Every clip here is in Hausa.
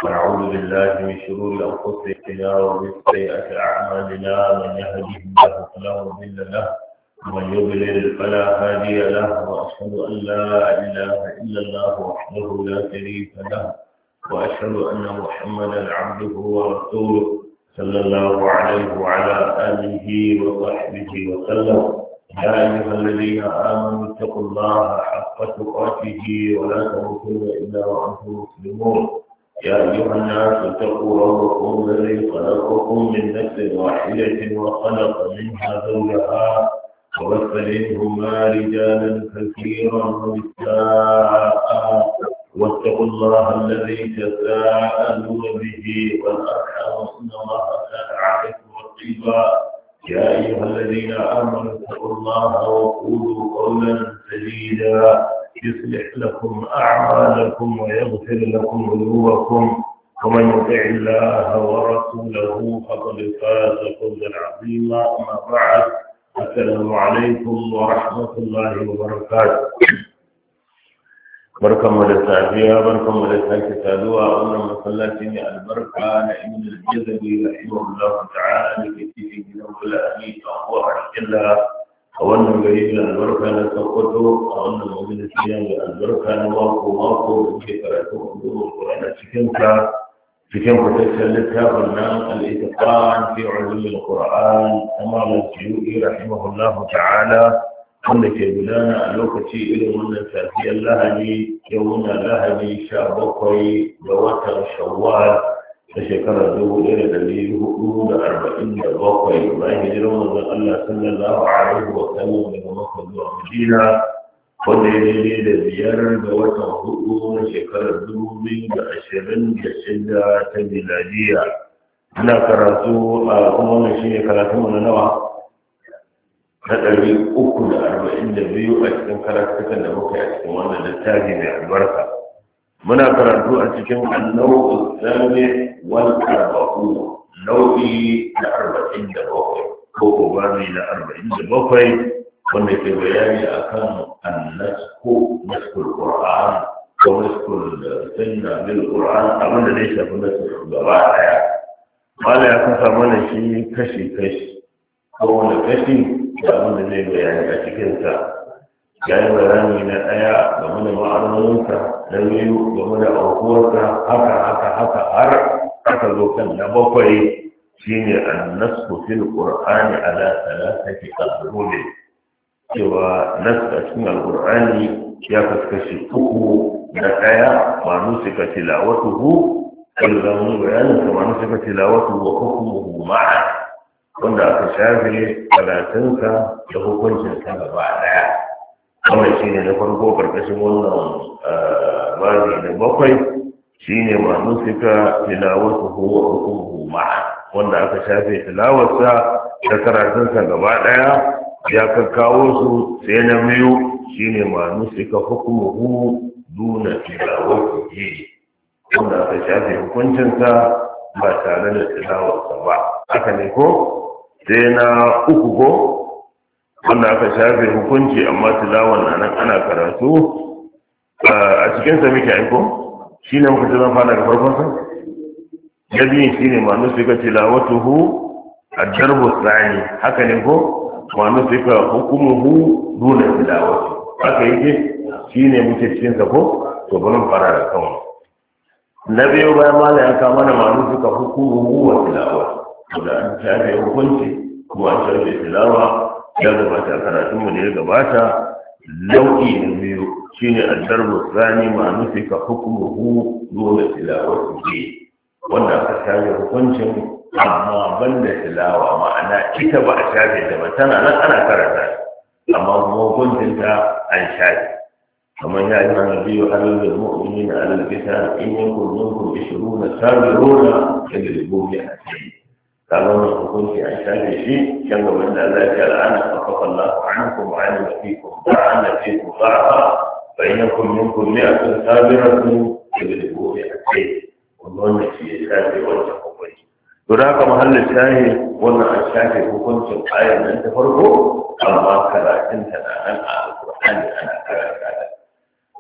ونعوذ بالله من شرور أنفسنا ومن سيئات أعمالنا. من يهده الله فلا مضل له ومن يضلل فلا هادي له، وأشهد أن لا إله إلا الله وحده لا شريك له، وأشهد أن محمدا عبده ورسوله صلى الله عليه وعلى آله وصحبه وسلم. يا أيها الذين آمنوا اتقوا الله حق تقاته ولا تموتن إلا وأنتم مسلمون. يا أيها الناس اتقوا ربكم الذي خلقكم من نفس واحدة وخلق منها زوجها وبث منهما رجالا كثيرا ونساء، واتقوا الله الذي تساءلون به والأرحام إن الله كان عليكم رقيبا. يا أيها الذين آمنوا اتقوا الله وقولوا قولا سديدا يصلح لكم أعمالكم ويغفر لكم ذنوبكم، ومن يطع الله ورسوله فقد فاز فوزا عظيما. أما بعد، السلام عليكم ورحمة الله وبركاته. barkanmu da safiya, barkanmu da sake saduwa a wannan masallaci mai albarka na ibn al-Jazari rahimahullahu ta'ala da ke cikin gidan Fulani a Kuwar Killa a wannan gari mai albarka na Sokoto, a wannan majalisi mai albarka na mako da ke karatu a gurin Qur'ani cikin fitaccen littafin nan al-Itqan fi ulum al-Qur'an kama al-Suyuti rahimahullahu ta'ala, wanda ke gudana a lokaci irin wannan safiyar Lahadi. Yau muna Lahadi 17 ga watan Shawwal da shekarar 1447 bayan hijirar manzon Allah sallallahu alaihi wa sallam daga Makka zuwa Madina, wanda ya daidai da 5 ga watan 4 na shekarar 2026 ta miladiya. Ana karatu a kuma wannan shine karatun na nawa? Na 342 a cikin karatukan da muka yi a cikin wannan littafi mai albarka. Muna karatu a cikin annau islami wal arba'u, nau'i na 47 ko ubami na 47, wanda ke bayani akan annasku, naskul qur'an ko naskul sunna bil qur'an, abinda zai shafi naskul gaba daya. Mala ya kasa mana shi kashi ko wani kashi da abin da zai bayani a cikinsa. Ya yi bayani na ɗaya game da ma'anoninsa, na biyu game da aukuwarsa, haka har aka zo kan na 7 shine annasku fil qur'ani ala thalathati aqruni, cewa nasu a cikin alqur'ani ya kaskashi 3. na ɗaya ma nusika tilawatuhu, ilzamin bayanin ma nusika tilawatuhu wa hukmuhu ma'a, wanda aka shafe karatunsa da hukuncinsa gaba daya. Wannan shine na farko karkashin wannan bazi na 7 shine ma nusika tilawatuhu wa hukmuhu ma'a, wanda aka shafe tilawarsa da karatunsa gaba daya. Ya kakkawo su. Sai na 2 shine ma nusika hukmuhu duna tilawatihi, wanda aka shafe hukuncinsa ba tare da tilawarsa ba. Haka ne ko? Sai na 3 ko wanda aka shafe hukunci amma tilawan nan ana karatu a cikin sa muke aiko, shine muka ce zan fara da farkon sa. Da biyu shine manu suka tilawatuhu ad-darbu tsani, haka ne ko? Manu suka hukumuhu duna tilawati, haka yake, shine muke cikin sa ko? To bari mu fara da kawai. Na biyu bayan mala ya kama mana manu suka hukumuhu wa tilawati, da an shafe hukunci kuma an shafe tilawa. Ya gabata karatunmu da ya gabata. Nau'i na 2 shine ad-darbu tsani ma nufika hukmuhu dole tilawati, wanda aka shafe hukuncin amma banda tilawa, ma'ana ita ba a shafe ta ba, tana nan ana karanta amma kuma hukuncin ta an shafe. kamar ya yi nabiyu alal mu'minina alal kitab in yakun minkum 20 sabiruna yadribu bi asri. Kalau hukunci an shafe shi kan gaban da Allah ya la'ana fa Allahu ankum wa alima fikum ta'ala fikum fa'a fa in yakun minkum 100 sabiratun yadribu bi asri. Wannan shi ya shafe wannan hukunci. To da haka mahallin shahi wannan an shafe hukuncin ayar nan ta farko, amma karatun ta nan a Al-Qur'ani ana karanta ta.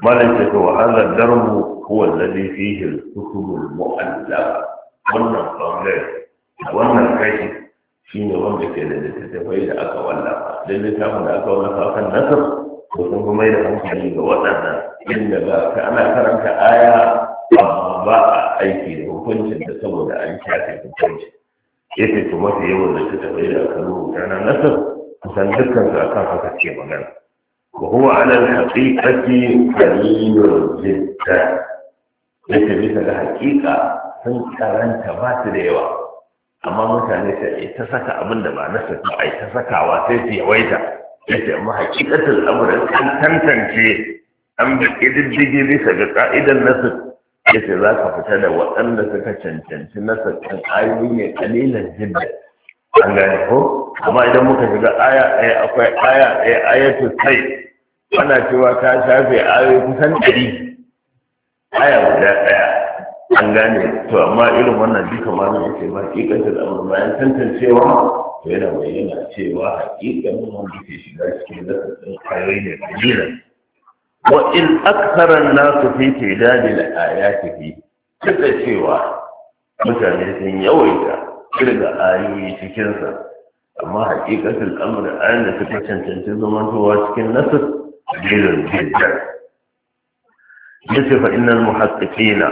malam ce to hadha darbu huwa alladhi fihi al-kutub al-mu'allafa wannan bangare wannan kashi shine wanda ke da littattafai da aka wallafa dan littafin da aka wallafa kan nasar ko sun kuma da hankali ga waɗannan inda ga ana karanta aya amma ba a aiki da hukuncin da saboda an shafe hukunci yace to mafi yawan littattafai da aka rubuta na nasar kusan dukkan su akan haka ke magana وهو على الحقيقة قليل جدا yake bisa ga hakika sun karanta ba su da yawa amma mutane sai ta saka abin da ba nasa ba ai ta sakawa sai su yawaita yace amma hakikatul amrin an tantance an bi kididdige bisa ga ka'idar nasu yace za ka fita da waɗanda suka cancanci nasa kan ayoyi ne kalilan jidda an gane ko amma idan muka shiga aya ɗaya akwai aya ɗaya ayatul sai ana cewa ta shafe ayoyi kusan 100 aya guda ɗaya an gane to amma irin wannan duka malamin yake ba hakikatar amma bayan tantancewa to yana bayyana cewa hakikanin wanda ke shiga cikin lafafin ayoyi ne kalilan wa in akthara an-nasu fi tidadi al-ayati duk da cewa mutane sun yawaita kirga ayoyi cikinsa amma hakikatul amr ayan da suka cancanci zamantowa cikin nasr kalilan jiddan yace fa innal muhaqqiqina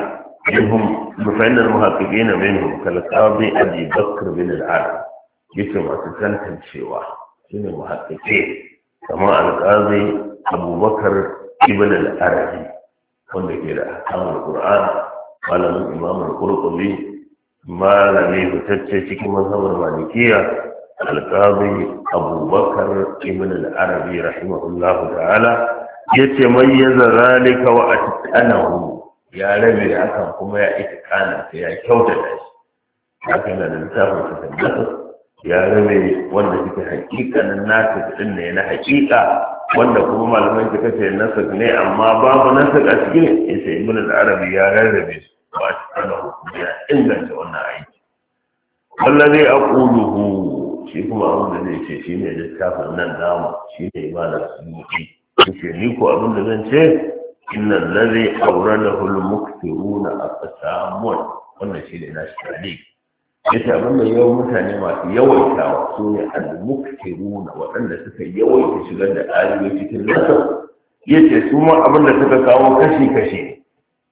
minhum kal qadi abi bakr bin al-arab yace masu tantancewa shine muhaqqiqi kamar al-qadi abubakar ibn al-arabi wanda ke da ahkamul qur'an malamin imam al-qurtubi malami fitacce cikin mazhabar malikiya alqazi abubakar ibn al-arabi rahimahullahu ta'ala yace mayyaza zalika wa atqanahu ya rabe akan kuma ya itqana ya kyautata shi haka da littafin sa tabbata ya rabe wanda suke hakikanin nasu din ne na hakika wanda kuma malaman suka ce nasu ne amma babu nasu a cikin yace ibn al-arabi ya rarrabe su wa atqanahu ya inganta wannan aiki wallazi aquluhu shi kuma abin da zai ce shi ne littafin nan namu shi ne imanar sunuki ce ni ko abin da zan ce innan lazi auranahu al-muktiruna aqsamun wannan shi ne nashi talik yace abin da yawan mutane masu yawaitawa su ne al-muktiruna waɗanda suka yawaita shigar da ayoyi cikin nasa yace su ma abin da suka kawo kashi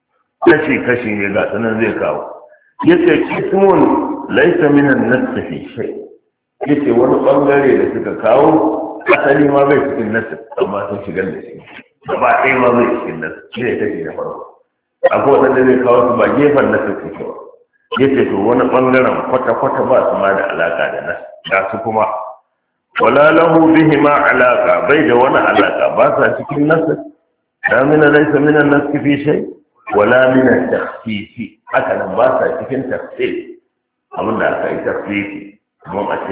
ne ga sanan zai kawo yace kismun laysa min an-nass fi shay yace wani bangare da suka kawo asali ma bai cikin nasu amma sun shigar da shi gaba ɗaya ma bai cikin nasu shi ne kashi na farko akwai waɗanda zai kawo su ba gefen nasu suke ba yace to wani bangaren kwata-kwata ba su ma da alaka da nasu ga su kuma wala lahu bihi ma alaka bai da wani alaka ba sa cikin nasu la min laysa min an-nas fi shay wala min at-takhsis haka nan ba sa cikin tafsir abinda aka yi tafsiri kuma a ce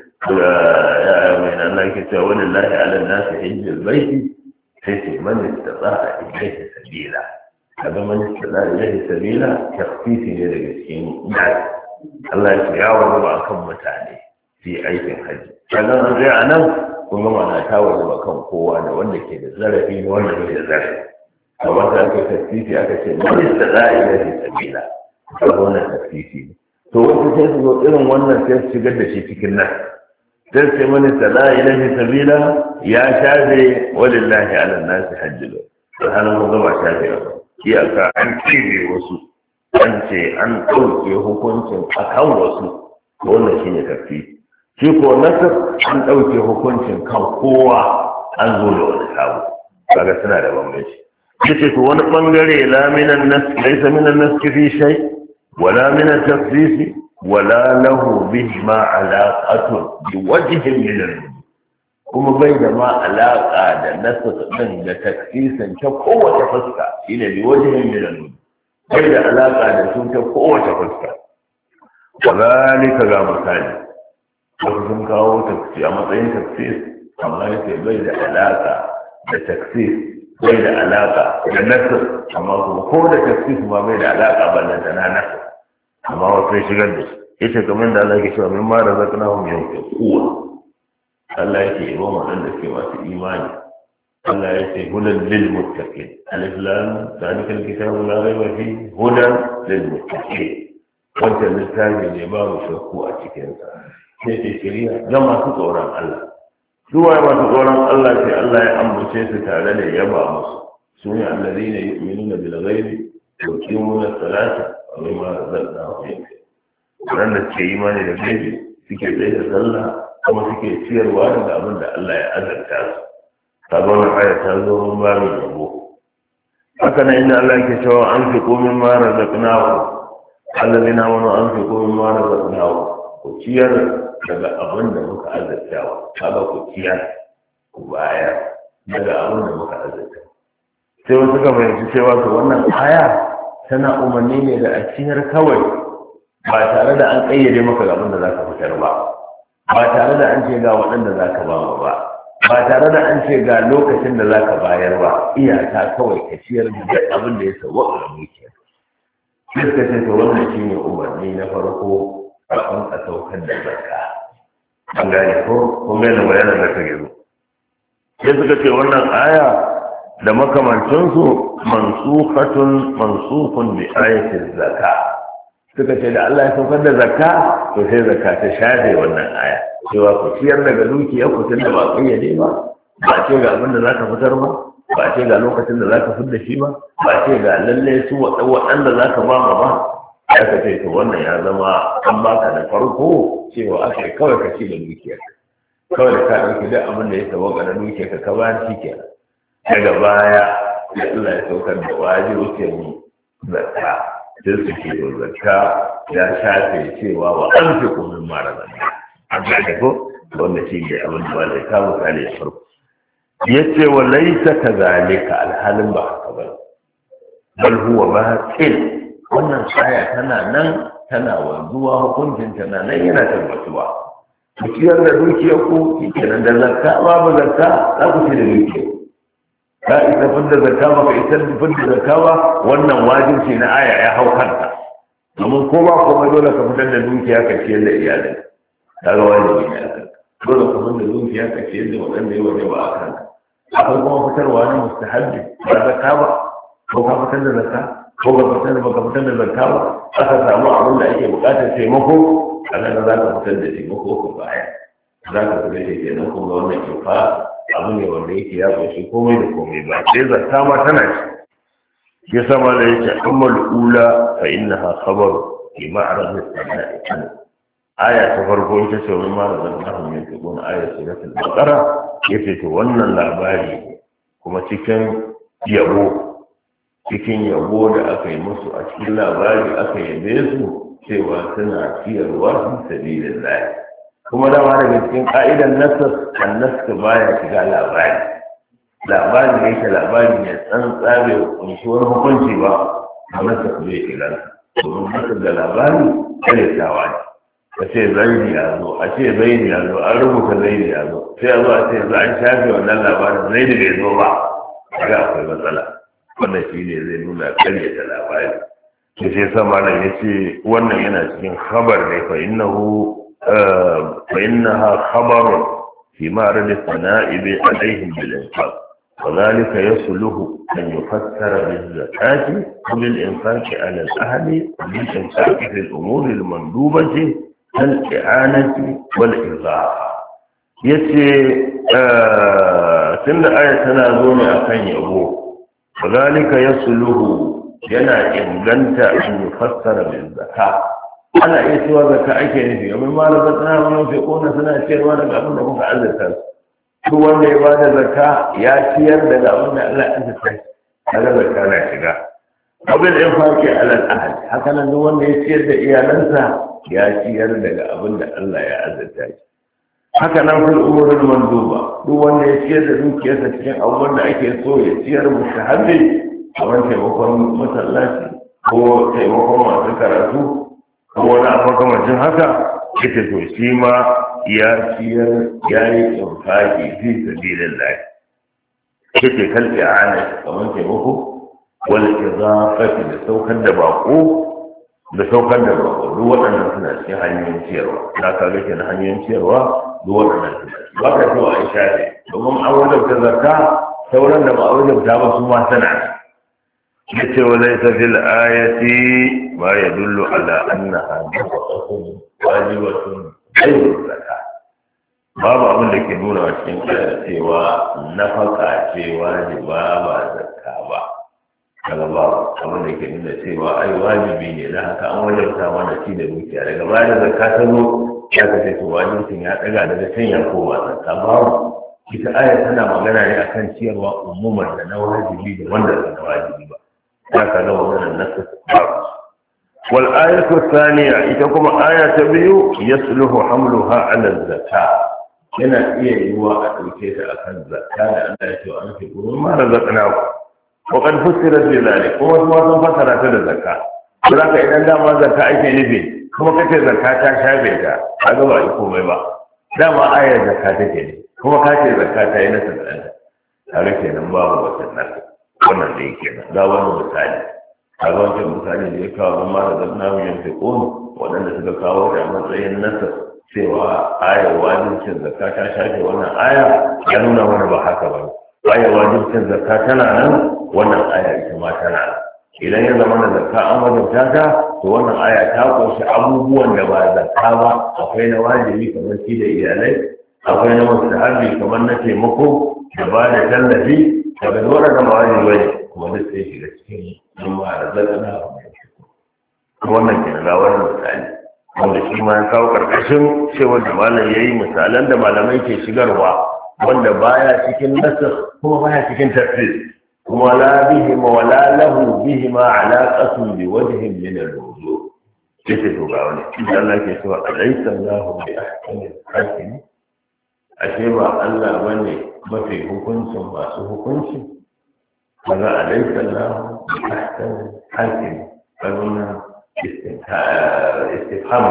ya mai nan na ke cewa wani lahi ala nasu hijjil baiti sai ce man istata ilaihi sabila kaga man istata ilaihi sabila tafsiri ne daga cikin nasi Allah ya ce ya wajaba akan mutane su yi aikin haji kaga an zai a nan kun gama na ta wajaba kan kowa da wanda ke da zarafi da wanda ke da zarafi kamar da aka tafsiri aka ce man istata ilaihi sabila kaga wannan tafsiri ne to wasu sai su zo irin wannan sai su shigar da shi cikin nan sai sai mani sada ilahi sabila ya shafe walillahi ala nasi hajjilo to halin mun gaba shafe ba iyaka an cire wasu an ce an ɗauke hukuncin akan wasu wannan shine tafsiri shi ko nasar an ɗauke hukuncin kan kowa an zo da wani sabo kaga suna da bambanci yace to wani bangare la minan nas laysa minan nas fi shay ولا من التخصيص ولا له بهما علاقة بوجه من الوجوه kuma bai da ma alaƙa da nasa ɗin da taksisan ta kowace fuska shi ne bi wajen yin bai da alaƙa da su ta kowace fuska kazalika ga misali wasu sun kawo taksi a matsayin taksis amma yake bai da alaƙa da taksis bai da alaƙa da nasa amma kuma ko da taksis ma bai da alaƙa ballanta na nasa amma wasu ya shigar da shi yace kamar da Allah ke cewa min ma razaqnahum yanfiqun Allah yake yi wa waɗanda ke masu imani Allah ya ce hudan lil muttaqin alif lam zalikal kitabu la raiba fi hudan lil muttaqin wannan littafi ne babu shakku a cikin sa sai ce shari'a ga masu tsoron Allah duwa masu tsoron Allah sai Allah ya ambace su tare da yaba musu sune allazina yu'minuna bil ghaibi wa yuqimuna as-salata wa mimma razaqnahum yunfiqun wanda suke imani da gaibi suke tsaye da sallah kuma suke ciyarwa daga abin da Allah ya azarta su kaga wannan aya ta zo mun ba mu yabo haka nan inda Allah yake cewa an fi komin ma razaqnahu allazina amanu an fi komin ma razaqnahu ku ciyar daga abin da muka azarta kaga ku ciyar ku bayar daga abin da muka azarta sai wasu ka fahimci cewa to wannan aya tana umarni ne da a ciyar kawai ba tare da an ƙayyade maka abin da za ka fitar ba ba tare da an ce ga waɗanda za ka ba ba tare da an ce ga lokacin da za ka bayar ba iyaka kawai ka ciyar da abin da ya sauwa a dukiya sai suka ce to wannan shi ne umarni na farko kafin a saukar da zakka an gane ko kuma yana bayanan da ta gizo sai suka ce wannan aya da makamancinsu mansukun bi ayatin zakka suka ce da Allah ya saukar da zakka to sai zakka ta shafe wannan aya cewa ku ciyar daga dukiya ku tunda ba kayyade ba ba ce ga abin da za ka fitar ba ba ce ga lokacin da za ka fitar da shi ba ba ce ga lalle su waɗanda za ka ba ma ba ya ka ce to wannan ya zama an baka da farko cewa aka yi kawai ka ci da dukiya kawai da ka ɗauki duk abin da ya sauka da dukiya ka bayar shi kenan daga baya ya Allah ya saukar da wajibin zakka sai su ke zakka ya shafe cewa wa an fi kumin mara zanne an gane ko wanda shi ne abin da wanda ya kama kare ya farko ya ce wa laisa ka zalika alhalin ba haka ba bal huwa batil wannan aya tana nan tana wanzuwa hukuncin tana nan yana tabbatuwa ku ciyar da dukiyar ku kenan da zakka babu zakka za ku ci da dukiyar ka isa fidda zakka ba ka isa fidda zakka ba wannan wajibci na aya ya hau kanta domin ko ba komai dole ka fitar da dukiya ka ciyar da iyalai kaga wajibi ne akan dole ka fitar da dukiya ka ciyar da waɗanda ya waje ba a kanka akwai kuma fitarwa na mustahabbi ba zakka ba ko ka fitar da zakka ko ka fitar da zakka ba aka samu abin da ake buƙatar taimako kaga za ka fitar da taimako ko baya za ka fitar da kenan kuma wannan kifa abu ne wanda yake ya ƙunshi komai da komai ba sai zakka ma tana ci ya sama da yake ammal ula fa innaha khabar fi ma'rad as-sana'i aya ta farko ita ce wani ma da zan min tukun aya suratul baqara yace to wannan labari kuma cikin yabo da aka yi musu a cikin labari aka yabe su cewa suna ciyarwa fi sabilillah kuma dama daga cikin ƙa'idan nasar annaska baya shiga labari ne yake labari ne tsantsa bai kunshi wani hukunci ba a nasar bai shiga domin nasar da labari karyatawa ne a ce zaini ya zo a ce zaini ya zo an rubuta zaini ya zo sai a zo a ce za an shafe wannan labarin zaini bai zo ba ga akwai matsala wannan shi ne zai nuna karyata labari sai sama nan ya ce wannan yana cikin khabar ne fa innahu فإنها خبر في معرض الثنائب عليهم بالإنفاق وذلك يصله أن يفسر بالزكاة وبالإنفاق على الأهل وبالإنفاق في الأمور المندوبة كالإعانة والإضاعة يتي سند آية تنازون أكن يبو وذلك يصله ينا إنجنت أن يفسر بالزكاة ana iya cewa zakka ake nufi domin ma da zakka wani fi kona suna cewa daga abin da kuka azurta su wanda ya bada zakka ya ciyar daga abin da Allah ya azurta kaga zakka na shiga abin da ya fake alal ahad haka nan duk wanda ya ciyar da iyalansa ya ciyar daga abin da Allah ya azurta shi haka nan fil umurul manduba duk wanda ya ciyar da dukiyarsa cikin abubuwan da ake so ya ciyar mustahabbi kamar taimakon masallaci ko taimakon masu karatu ko wani makamacin haka ita to shi ma ya ciyar ya yi infaki fi sabilin lahi ita kalli ana kamar taimako wal idafati da saukar da bako duk waɗannan suna cikin hanyoyin ciyarwa na kaga kenan hanyoyin ciyarwa duk waɗannan suna ba ka cewa an shafe domin an wadanta zakka sauran da ba a wajabta ba su ma sana yace wa laysa fil ayati ma yadullu ala annaha nafaqatun wajibatun ghayru zakat babu abin da ke nuna wa cikin ayar cewa nafaka ce wajiba ba zakka ba kaga ba abin da ke nuna cewa ai wajibi ne da haka an wajabta mana ci da dukiya daga baya da zakka ta zo ya ka ce to wajibin ya daga daga can ya koma zakka babu ita ayar tana magana ne akan ciyarwa umuman da na wajibi da wanda ba na wajibi ba ya ka ga wannan nasu babu wal ayatu thaniya ita kuma aya ta biyu yasluhu hamluha ala zakat yana iya yiwuwa a ɗauke ta akan zakka da Allah ya ce an fi gurin ma razaqnaku وقد فسرت بذلك kuma kuma sun fassara ta da zakka to zaka idan dama zakka ake nufi kuma kace zakka ta shafe ta kaga ba komai ba dama ayar zakka take ne kuma kace zakka ta yi na tsada tare kenan babu wannan wannan da yake nan ga wannan misali kaga wannan misali da ya kawo ma da zannahu yanfiqun wadanda suka kawo da matsayin nasa cewa ayar wajibin zakka ta shafe wannan aya ya nuna mana ba haka ba ayar wajibin zakka tana nan wannan aya ita ma tana idan ya zama na zakka an wajabta ta to wannan aya ta kunshi abubuwan da ba zakka ba akwai na wajibi kamar ci da iyalai akwai na mustahabi kamar na taimako da ba da tallafi daga dole da wajibi bane kuma duk sai shiga cikin yin ma da zakka wannan kenan ga wannan misali wanda shi ma ya kawo karkashin cewa da malam yayi misalan da malamai ke shigarwa wanda baya cikin nasar kuma baya cikin tafsir ولا بهما ولا له بهما علاقة بوجه من الوجوه كيف تقول إن الله كيسوى أليس الله بأحكم الحاكم أشياء الله بني ما في حكمس ما سحكمس فلا أليس الله بأحكم الحاكم فقلنا استفهام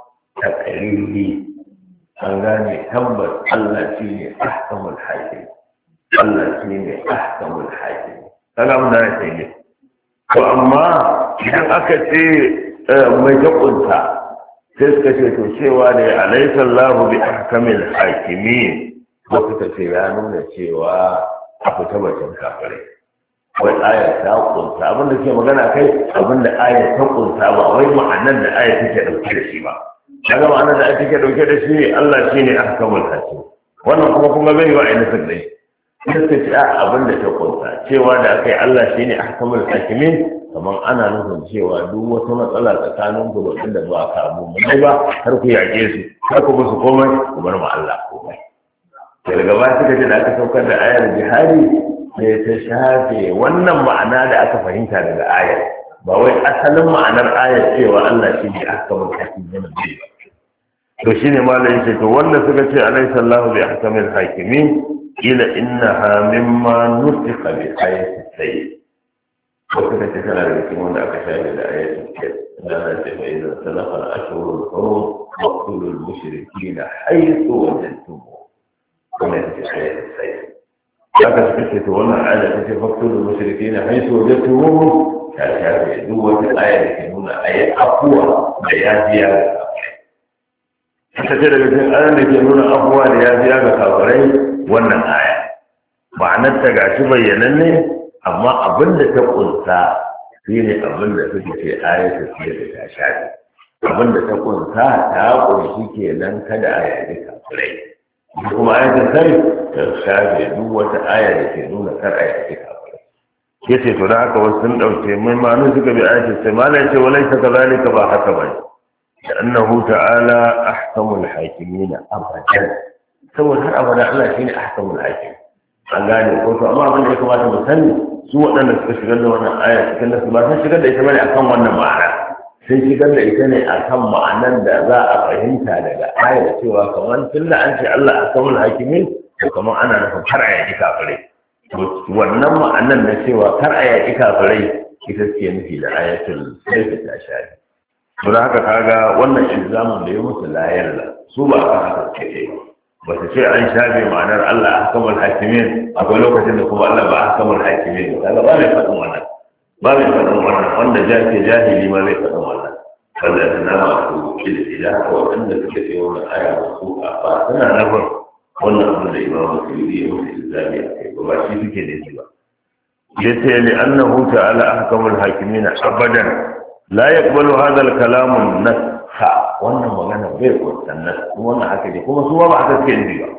تقريبي أنغاني تبت الله فيه أحكم الحاكم Allah shi ne ahkamul hakim kaga mun da sai ne to amma idan aka ce mai takunta sai suka ce to cewa ne alaysa Allahu bi ahkamil hakimin ko suka ce ya nuna cewa a fita bacin kafirai wai aya ta kunta abinda ke magana kai abinda aya ta kunta ba wai ma'anar da aya take dauke da shi ba kaga ma'anar da aya take dauke da shi Allah shine ahkamul hakim wannan kuma kuma bai wa ainihin dai suka ce abin da ta kunsa cewa da aka yi Allah shi ne ahkamul hakimin kamar ana nufin cewa duk wata matsala tsakanin ku da ba ka abu mai ba har ku yaƙe su har ku musu komai ku bar ma Allah komai daga ba suka ce da aka saukar da ayar jihadi sai ta shafe wannan ma'ana da aka fahimta daga ayar ba wai asalin ma'anar ayar cewa Allah shi ne ahkamul hakimin ba to shine malamin ce to wanda suka ce alaysa Allahu bi ahkamil hakimin ila innaha mimma nusikha bi ayati sayyid ko suka ce tana da cikin wanda aka shafe da ayatin sayyid da na ce fa idan salafa al-ashhurul hurum waqtulul mushrikeena haythu wajadtumuhum kuma ce ayatin sayyid haka suka ce to wannan aya ta ce waqtulul mushrikeena haythu wajadtumuhum ta shafe duk wata aya da ke nuna ayat afuwa da yafiya ita ce daga cikin ayan da ke nuna afuwa da yafiya ga kafirai wannan aya ma'anar ta gashi bayyananne amma abin da ta kunsa shi ne abin da suke ce aya ta ce da ta shafi abin da ta kunsa ta kunshi kenan kada a yaji kafirai kuma aya ta sai ta shafe duk wata aya da ke nuna kar a yaji kafirai yace to da haka wasu sun dauke mai ma'anu suka bi aya sai malai ce walai ta kazalika ba haka bane لأنه تعالى أحكم الحاكمين أبدا saboda har abada Allah shine ahkamul hakim an gane ko to amma abin da ya kamata mu sani su waɗanda suka shigar da wannan aya cikin nasu ba sun shigar da ita bane akan wannan ma'ana sun shigar da ita ne akan ma'anar da za a fahimta daga aya da cewa kamar tunda an ce Allah ahkamul hakimin to kamar ana nufin kar a yaki kafirai to wannan ma'anar na cewa kar a yaki kafirai ita ce nufi da ayatul sayf ta shari to da haka kaga wannan ilzamin da ya musu layar da su ba ka haka ce ba su ce an shafe ma'anar Allah ahkamul hakimin akwai lokacin da kuma Allah ba ahkamul hakimin kaga ba mai faɗin wannan ba mai faɗin wannan wanda jahili ma zai faɗin wannan wanda ta nama su ilimi da haka waɗanda suka ce wannan aya ba su ba suna nufin wannan abin da imamu suyudi ya mutu islami a kai ba shi suke da shi ba yace li annahu ta'ala ahkamul hakimin abadan la yaqbalu hadha al-kalam an-nasha wannan magana bai kuntan nas wannan haka ne kuma su ba haka suke yi ba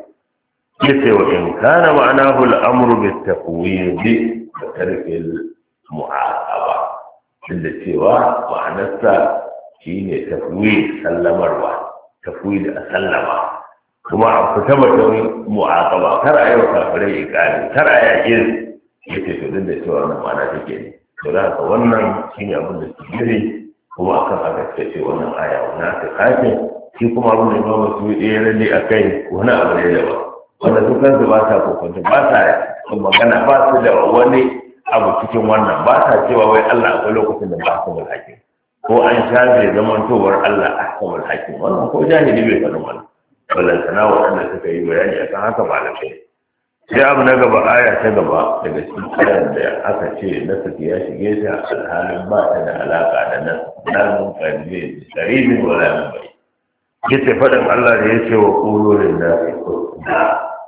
yace wa in kana ma'anahu al-amru bit-tafwid wa tarki al-mu'aqaba inda cewa ma'anarsa shine tafwid sallamarwa tafwid a sallama kuma a fita batun mu'aqaba kar a yau kafirai ikali kar a yaƙi yake to duk da cewa wannan ma'ana take ne to da haka wannan shine abin da su gire kuma akan aka ce wannan aya wannan ta kace shi kuma abin da Imam Suyuti ya rade akai wani abu ne da ba wanda su kansu ba ta kokonta ba ta magana ba su da wani abu cikin wannan ba ta cewa wai Allah akwai lokacin da ba su da hakim ko an shafe zamantowar Allah ahkamul hakim wannan ko jahili bai faɗin wannan balantana waɗanda suka yi bayani akan haka malamai sai abu na gaba aya ta gaba daga cikin ayar da aka ce nasu ya shige ta alhalin ba ta da alaka da nasu lamun kalbe saribin wala min bai yace faɗin Allah da yace wa qulul nasi husna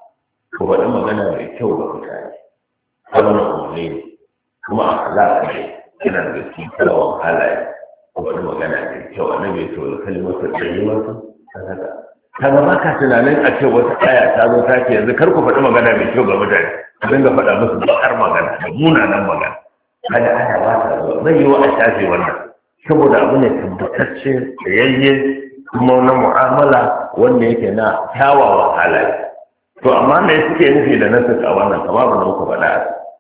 ko faɗin magana mai kyau ga mutane wannan umarni ne kuma akhlaq ne yana da cikin kalawan halaye ko faɗin magana mai kyau annabi to kalmatu tayyibatu sadaka kaga ba ka tunanin a ce wata aya ta zo ta ce yanzu kar ku faɗi magana mai kyau ga mutane ku dinga faɗa musu bakar magana da munanan magana kaga aya ba ta zo zai yi wa a shafe wannan saboda abu ne tabbatacce da yayye kuma na mu'amala wanda yake na kyawawan halaye to amma me suke nufi da nasu a wannan kamar ba muku faɗa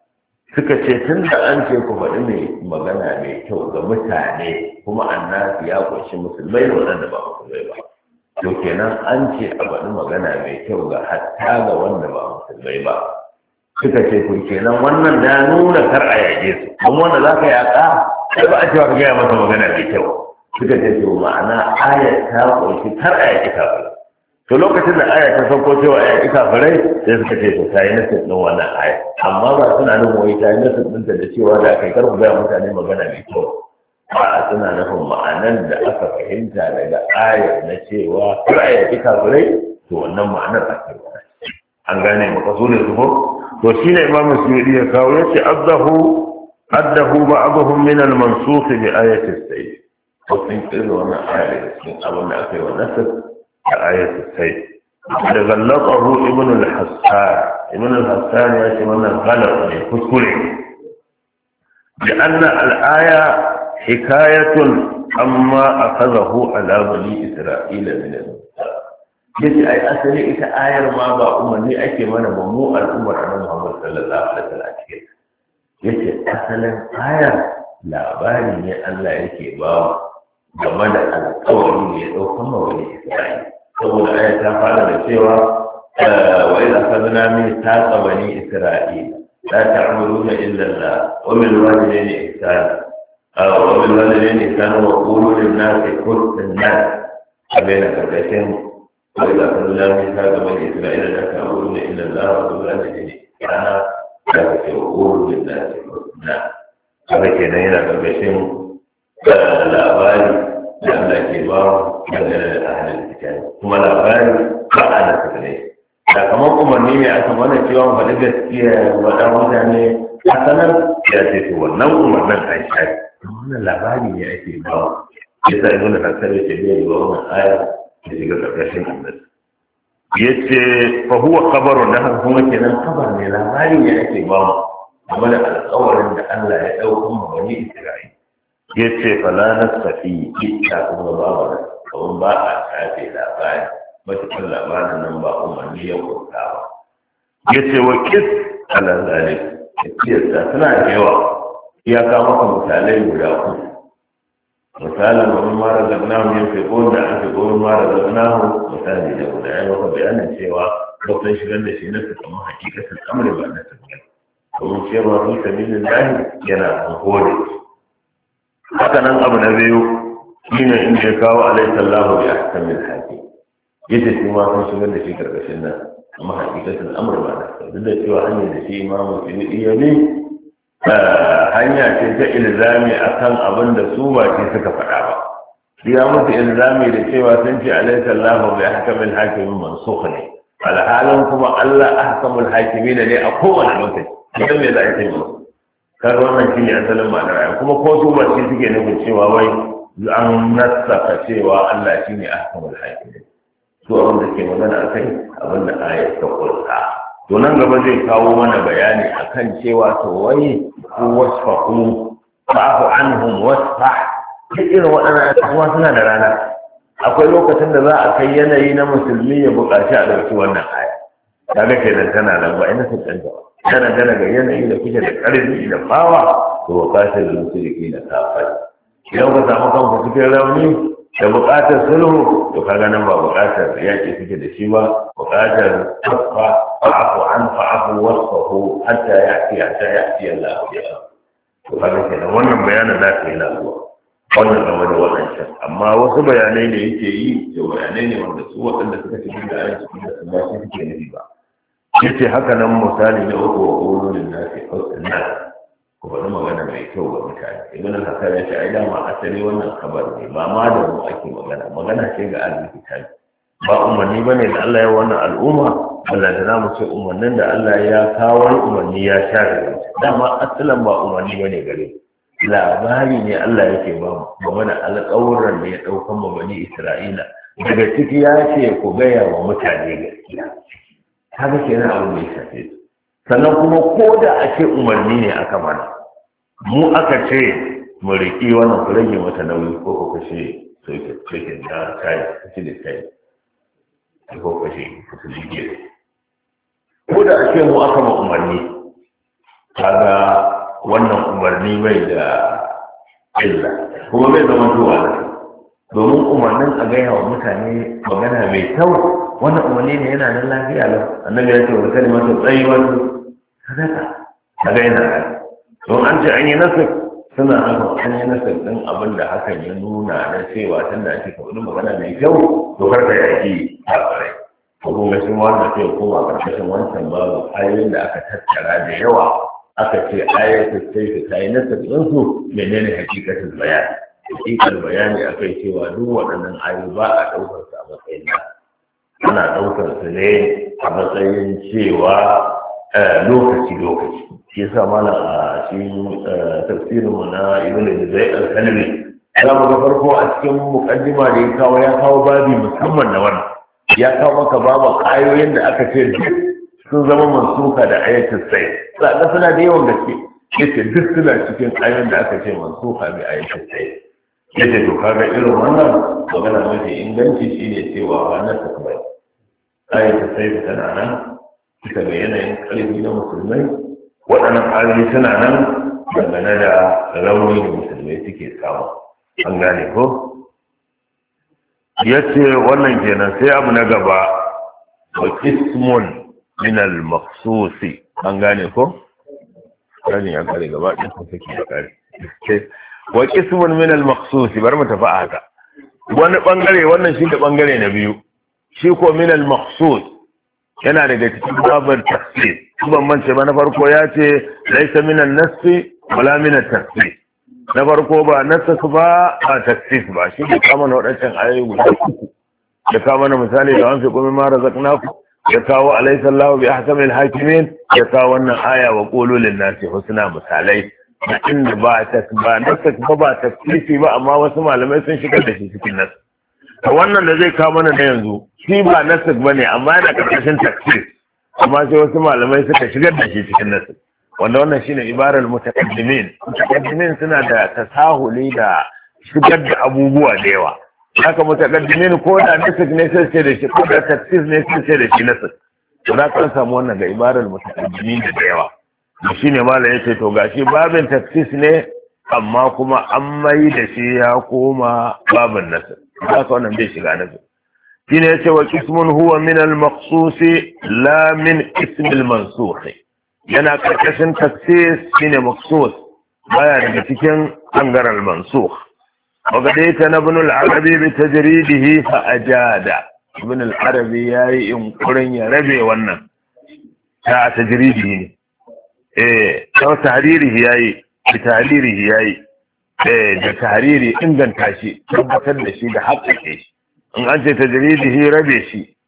suka ce tun da an ce ku faɗi mai magana mai kyau ga mutane kuma annabi ya kunshi musulmai da waɗanda ba musulmai ba to kenan an ce a faɗi magana mai kyau ga hatta ga wanda ba musulmai ba suka ce ku kenan wannan da nuna kar a yaƙe su don wanda za ka yaƙa sai ba a cewa ka gaya masa magana mai kyau suka ce to ma'ana ayat ta ƙunshi kar a yaƙi kafirai to lokacin da ayat ta sauko cewa a yaƙi kafirai sai suka ce to ta yi nasir ɗin wannan ayat amma ba suna nan wai ta yi nasir ɗinta da cewa da aka yi kar ku gaya mutane magana mai kyau ba suna nufin ma'anar da aka fahimta daga ayar na cewa ra'ayi ki kafirai to wannan ma'anar ake ba an gane makasudin su ko to shine Imam Suyuti ya kawo yace addahu ba'dhum min al-mansukh bi ayati as-sayyid to sun kira wannan ayar cikin abin da aka yi wa nasr da ayati as-sayyid da gallaqahu ibn al-Hassan ya ce wannan galar ne kuskure bi anna al-aya حكاية أما أخذه على بني إسرائيل من الموسى yace ai asali ita ayar ma ba umarni ake mana ba mu al'ummar annabi Muhammad sallallahu alaihi wasallam cikin yace asalin ayar labari ne Allah yake ba game da alƙawari ne ya dauka ma wani Isra'ila saboda ayar ta fara da cewa wa idza akhadna min taqa bani Isra'ila la ta'buduna illa Allah wa bil walidayni ihsana وبالوالدين كانوا وقولوا للناس حسنا بين كرتين وإذا أخذنا ميثاق بني إسرائيل لا تعبدون إلا الله وبالوالدين كانوا وقولوا للناس حسنا هذا كان هنا كرتين labari da Allah ke ba dangane da ahalin kitani kuma labari ba a da ne da kamar umarni ne aka mana cewa mu faɗi gaskiya waɗa mutane a sanar ya ce to wannan umarnin a shafi wannan labari ne ake ba ya sa ibn Hassan yake bai ba wannan aya da shiga ƙarƙashin annabi yace fa huwa khabarun da haka kuma kenan khabar ne labari ne ake ba mu game da alƙawarin da Allah ya ɗauka mu bani Isra'ila yace fala nasafi ita kuma babu kawai ba a shafe labari matuƙar labarin nan ba umarni ya kurta ba yace wa kis ala zalik kiyasta tana da yawa ya kawo maka misalai guda uku misalin wani mara zagnahu ya fi da an fi mara zagnahu misali da guda ya maka bayanin cewa bakon shigar da shi na su kama hakikatin amri ba na tafiya domin cewa su sabilin lahi yana an hore haka nan abu na biyu shine inda ya kawo alaihissallahu ya ahkamil haƙi yadda shi ma sun shigar da shi karkashin nan amma hakikatin amri ba na tafiya duk da cewa hanyar da shi imamu su iya ne hanya ce ta ilzami akan abin da su ba ce suka faɗa ba ya musu ilzami da cewa sun ce alaihi sallahu bai hakamin hakimin mansukh ne alhalin kuma Allah ahkamul hakimin ne a kowane lokaci idan me za a yi kaga wannan shine asalin ma'anar ayan kuma ko su ba shi suke nufin cewa wai an nasaka cewa Allah shine ahkamul hakimin to abin da ke magana akai abin da ayat ta kulta to nan gaba zai kawo mana bayani akan cewa to wai ku wasfahu fa'fu anhum wasfah irin waɗannan abubuwa suna da rana akwai lokacin da za a kai yanayi na musulmi ya buƙaci a ɗauki wannan aya kaga kenan tana nan ba ina sun canja tana daga yanayi da kuke da ƙarfi da bawa to buƙatar da musulmi na kafai idan ka samu kanku cikin rauni da buƙatar sulhu to kaga nan ba buƙatar yaƙi suke da shi ba buƙatar tafa fa'afu wasfahu hatta ya'ti Allah ya to kaga kenan wannan bayanin za ka yi lafiya wannan game da waɗancan amma wasu bayanai da yake yi da bayanai ne wanda su waɗanda suka cikin da ayyuka cikin da ba su suke nufi ba yace haka nan misali na uku wa ƙololin nasi hausanna ku faɗi magana mai kyau ga mutane ibn al-hasan ya ce ai dama asali wannan kabar ne ba ma da mu ake magana ce ga al-kitabi ba umarni bane da Allah ya wannan al'umma Allah da namu ce umarnin da Allah ya kawo umarni ya share dama asalan ba umarni bane gare labari ne Allah yake ba mu game da alƙawuran da ya ɗaukan mu bani Isra'ila daga ciki ya ce ku gaya wa mutane gaskiya kaga kenan abin da ya shafe su sannan kuma ko da ake umarni ne aka mana mu aka ce mu riƙi wannan ku rage mata nauyi ko ku kashe soke da kai kace da kai ko kashe ku lige ko da ake mu aka ma umarni kaga wannan umarni bai da illa kuma bai zama zuwa domin umarnin a gaya wa mutane magana mai kyau wannan umarni ne yana nan lafiya lau annabi ya ce wa kalimatu tsayyibatu sadaka kaga yana nan don an ce an yi nasir suna haka an yi nasir din abin da hakan ya nuna na cewa tun da ake kaɓi magana mai kyau to karka yaki kafirai ko kuma shi wannan sai kuma karkashin wancan babu ayoyin da aka tattara da yawa aka ce ayatul sayf ta yi nasar ɗinsu menene hakikatin bayani hakikar bayani akai cewa duk waɗannan ayoyi ba a ɗaukar su a matsayin nan ana ɗaukar su ne a matsayin cewa lokaci shi yasa mana a shi tafsirin mu na ibn Juzay al-Kalbi za mu ga farko a cikin mukaddima da ya kawo babi musamman na wannan ya kawo maka babu ayoyin da aka ce duk sun zama mansuka da ayatul sayf sannan suna da yawan gaske yace duk suna cikin ayoyin da aka ce mansuka bi ayatul sayf yace to kaga irin wannan magana mafi inganci shine cewa wannan takbai ayatul sayf tana nan bisa ga yanayin ƙarfi na musulmai waɗannan ayoyi suna nan dangane da rauni da musulmai suke samu an gane ko yace wannan kenan sai abu na gaba wa ismun min al-maqsusi an gane ko gani ya kare gaba ɗin ko take da kare wa qismun min al-maqsusi bar mu tafi haka wani bangare wannan shi da bangare na biyu shi ko min al-maqsus yana daga cikin babar tafsir ban mance ba na farko ya ce laysa min an-nasfi wala min at-tafsir na farko ba nasf ba a tafsir ba shi ne kama na wadancan ayoyi guda uku da kama na misali da an fi kuma ma razaqnaku ya kawo alaysa Allahu bi ahkamil hakimin ya kawo wannan aya wa qulu lin nasi husna misalai inda ba tafsiri ba amma wasu malamai sun shigar da shi cikin nas to wannan da zai kawo mana da yanzu shi ba nasik bane amma yana karkashin tafsir amma sai wasu malamai suka shigar da shi cikin nas wanda wannan shine ibarar mutaqaddimin suna da tasahuli da shigar da abubuwa da yawa haka mutaqaddimin ko da nasik ne sai ce da shi ko da tafsir ne sai ce da shi nasik to za ka samu wannan ga ibarar mutaqaddimin da yawa shi ne malam yace to gashi babin tafsir ne amma kuma an mai da shi ya koma babin nasik haka wannan bai shiga nasik shine yace wa ismun huwa min al-maqsus la min ism al-mansukh yana karkashin tafsir shine maqsus baya daga cikin bangaren al-mansukh وقديت ابن العربي بتجريده فأجاد ابن العربي ياي انقرن يا ربي wannan ta tajridihi ne ta tahririhi yayi tahririhi yayi da tahriri inganta shi tabbatar da shi da haƙƙaƙe shi in an ce tajridihi rabe shi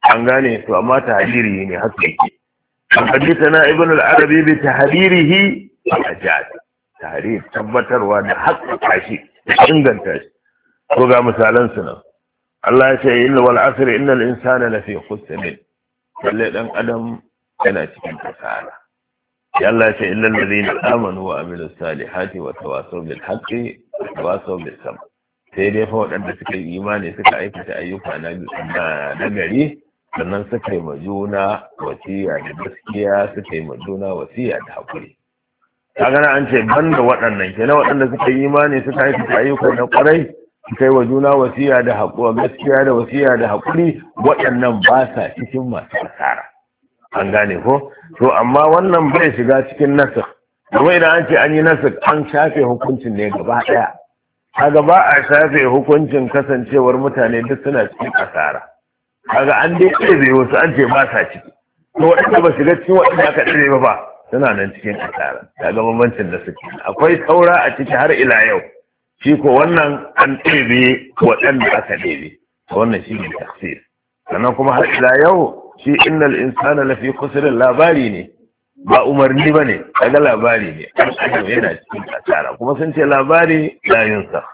an gane to amma tahdiri ne haka yake an hadithana ibn al-arabi bi tahdirihi ajad tahrir tabbatarwa da haƙƙa shi da inganta shi ko ga misalan su nan Allah ya ce inna wal asr innal insana lafi khusr lalle dan adam yana cikin kasala ya Allah ya ce illal ladina amanu wa amilus salihati wa tawasaw bil haqqi wa tawasaw bis sabr sai dai fa waɗanda suka yi imani suka aikata ayyuka na gari sannan suka yi ma juna wasiya da gaskiya suka yi ma juna wasiya da haƙuri kaga na an ce banda waɗannan kenan waɗanda suka yi imani suka aikata ayyuka na ƙwarai suka yi wa juna wasiya da haƙuri gaskiya da wasiya da haƙuri waɗannan ba sa cikin masu asara an gane ko to amma wannan bai shiga cikin nasir kuma idan an ce an yi nasir an shafe hukuncin ne gaba ɗaya kaga ba a shafe hukuncin kasancewar mutane duk suna cikin asara kaga an dai ɗebe wasu an ce ba sa ciki to waɗanda ba shiga cikin waɗanda aka ɗebe ba suna nan cikin asara kaga bambancin da suke akwai saura a ciki har ila yau shi ko wannan an ɗebe waɗanda aka ɗebe wannan shi ne tafsir sannan kuma har ila yau shi innal insana lafi khusrin labari ne ba umarni ba ne kaga labari ne ɗan adam yana cikin asara kuma sun ce labari la yunsa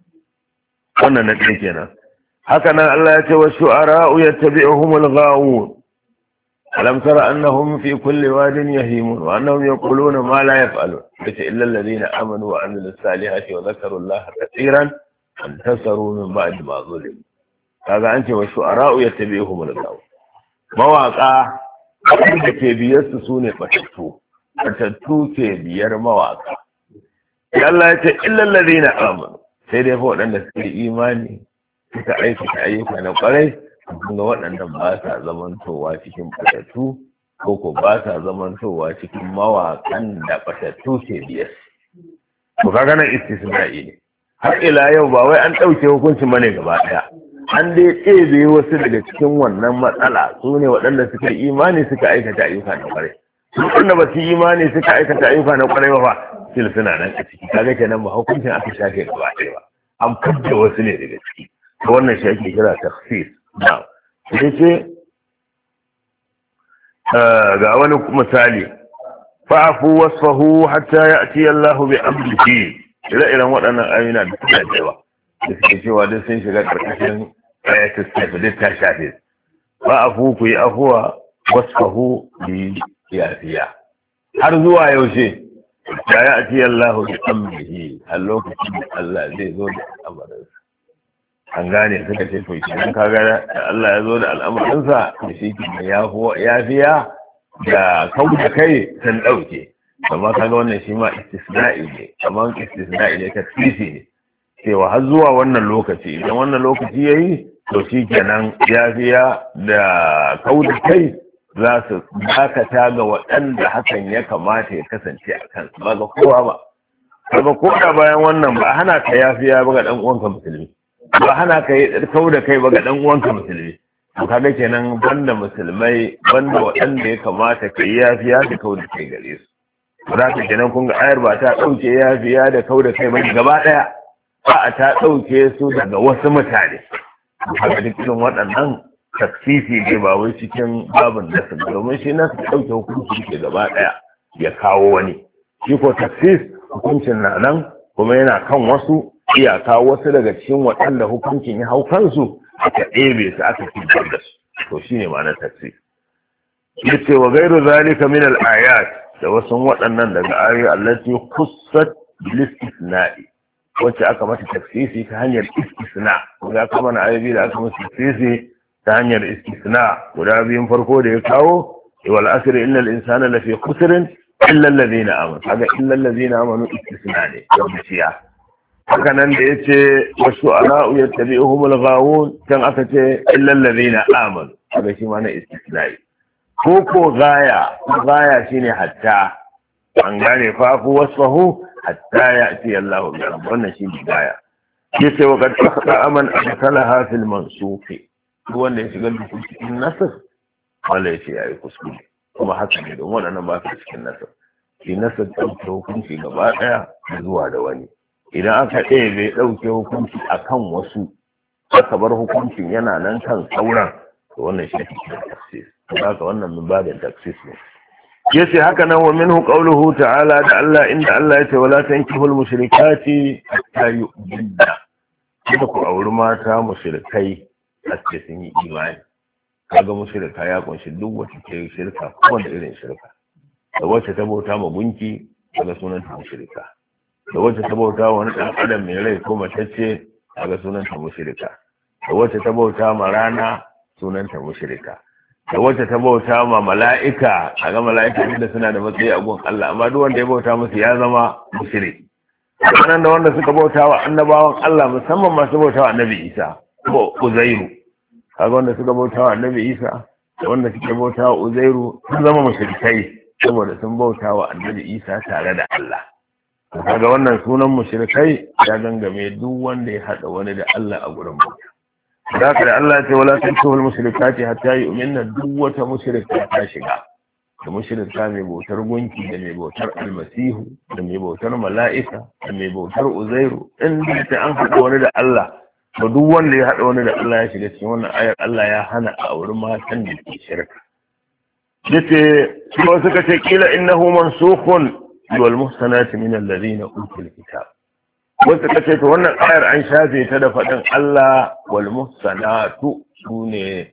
wannan na ɗaya kenan haka nan Allah ya ce wa shu'ara'u yattabi'uhumul ghawun alam tara annahum fi kulli wadin yahimun wa annahum yaquluna ma la yaf'alun yace illa alladhina amanu wa amilus salihati wa dhakaru Allah katiran antasaru min ba'di ma zulimu kaga an ce wa shu'ara'u yattabi'uhumul ghawun mawaka da ke biyarsu su ne batattu ke biyar mawaka Allah ya ce illallazi na amanu sai dai fa waɗanda suke imani suka aikata ayyuka na ƙwarai kun ga waɗannan ba sa zamantowa cikin batattu ko ko ba sa zamantowa cikin mawakan da batattu ke biyar to kaga nan istisna'i ne har ila yau ba wai an ɗauke hukuncin bane gaba ɗaya an dai ɗebe wasu daga cikin wannan matsala su ne waɗanda suka yi imani suka aikata ayyuka na ƙwarai waɗanda ba su yi imani suka aikata ayyuka na ƙwarai ba sil suna nan a ciki kaga kenan ba hukuncin aka shafe gaba ɗaya ba an fadda wasu ne daga ciki to wannan shi ake kira takhsis na sai ce ga wani misali fa'fu wasfahu hatta ya'ti Allahu bi amrihi ire-iren waɗannan ayyuna da suka da suke cewa duk sun shiga ƙarƙashin ayatul sayf duk ta shafe ba afu ku yi afuwa wasfahu bi yafiya har zuwa yaushe ya ya'ti Allahu bi amrihi a lokacin da Allah zai zo da al'amarinsa an gane suka ce to idan kaga Allah ya zo da al'amarinsa da shi ke yafiya da kauda kai sun ɗauke amma kaga wannan shi ma istisna'i ne kamar istisna'i ne tafsiri ne cewa har zuwa wannan lokaci idan wannan lokaci ya yi to shi kenan yafiya da kauda kai za su dakata ga waɗanda hakan ya kamata ya kasance a kansu ba ga kowa ba kaga ko da bayan wannan ba hana ka yafiya ba ga ɗan uwanka musulmi ba hana ka yi kauda kai ba ga ɗan uwanka musulmi to kaga kenan banda musulmai banda waɗanda ya kamata ka yi yafiya da kauda kai gare su ba za ka kenan kun ga ayar ba ta ɗauke yafiya da kauda kai ba gaba ɗaya ba ta ɗauke su daga wasu mutane haka duk irin waɗannan taksisi ne ba wai cikin babin nasu domin shi nasu ɗauke hukunci ke gaba ɗaya ya kawo wani shi ko taksis hukuncin na nan kuma yana kan wasu iyaka wasu daga cikin waɗanda hukuncin ya hau kansu aka ɗebe su aka fitar da su to shi ne ma'anar taksis yace wa gairu zalika min al-ayat da wasu waɗannan daga ayoyi allati khussat bil istisna'i wacce aka mata tafsiri ta hanyar istisna guda kama na ayoyi da aka mata tafsiri ta hanyar istisna guda biyun farko da ya kawo wal asr innal insana lafi khusr illa alladhina amanu kaga illa alladhina amanu istisna ne yaushiya haka nan da yace wasu ara'u yattabi'uhumul ghawun kan aka ce illa alladhina amanu kaga shi ma na istisna ko gaya shine hatta an gane fa ku wasfahu hatta ya'ti Allahu bi amri wannan shi bidaya yace wa qad akhta man adkalaha fil mansukh wanda ya shiga cikin nasr wala yace yayi kuskure kuma haka ne don wannan ba ta cikin nasr shi nasr dauke hukunci gaba daya zuwa da wani idan aka bai dauke hukunci akan wasu aka bar hukuncin yana nan kan sauran to wannan shi ake kira taksis haka wannan min babin taksis ne yace haka nan wa minhu qawluhu ta'ala da Allah inda Allah yace wala tankihul mushrikati hatta yu'minna kada ku auri mata mushrikai hatta sun yi imani kaga mushrika ya kunshi duk wata ke shirka ko wanda irin shirka da wacce ta bauta ma gunki kaga sunan ta mushrika da wacce ta bauta wani dan adam mai rai ko matacce kaga sunan ta mushrika da wacce ta bauta ma rana sunan ta mushrika da wacce ta bauta ma mala'ika kaga mala'ika da suna da matsayi a gun Allah amma duk wanda ya bauta musu ya zama mushriki sannan da wanda suka bauta wa annabawan Allah musamman masu bauta wa annabi Isa ko Uzairu kaga wanda suka bauta wa annabi Isa da wanda suke bauta wa Uzairu sun zama mushrikai saboda sun bauta wa annabi Isa tare da Allah kaga wannan sunan mushrikai ya gangame duk wanda ya hada wani da Allah a gurin bauta da haka da Allah ya ce wala tankuhul mushrikati hatta yu'minna duk wata mushrika ta shiga da mushrika mai bautar gunki da mai bautar almasihu da mai bautar mala'ika da mai bautar uzairu in da an haɗa wani da Allah to duk wanda ya haɗa wani da Allah ya shiga cikin wannan ayar Allah ya hana a wurin matan da ke shirka yace kuma suka ce kila innahu mansukhun wal muhsanati min alladhina utul kitab wasu kace to wannan ayar an shafe ta da faɗin Allah wal muhsanatu sune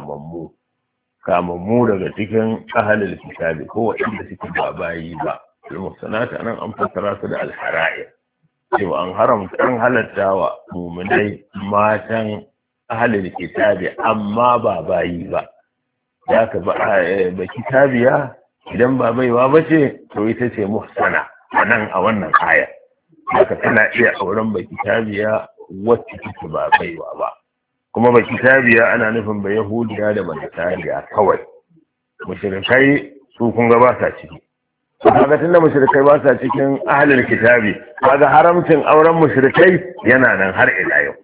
kamammu daga cikin ahalul kitabi ko waɗanda suke ba bayi ba al-muhsanat anan an fassara su da al-hara'ir cewa an haramta an halatta wa mu'minai matan ahalul kitabi amma ba bayi ba da ka ba kitabiya idan ba baiwa ba ce to ita ce muhsana anan a wannan aya haka tana iya auren ba kitabiya wacce take ba baiwa ba kuma ba kitabiya ana nufin ba yahudiya da banasariya kawai mushrikai su kun ga ba sa ciki kaga tunda mushrikai ba sa cikin ahlul kitabi kaga haramcin auren mushrikai yana nan har ila yau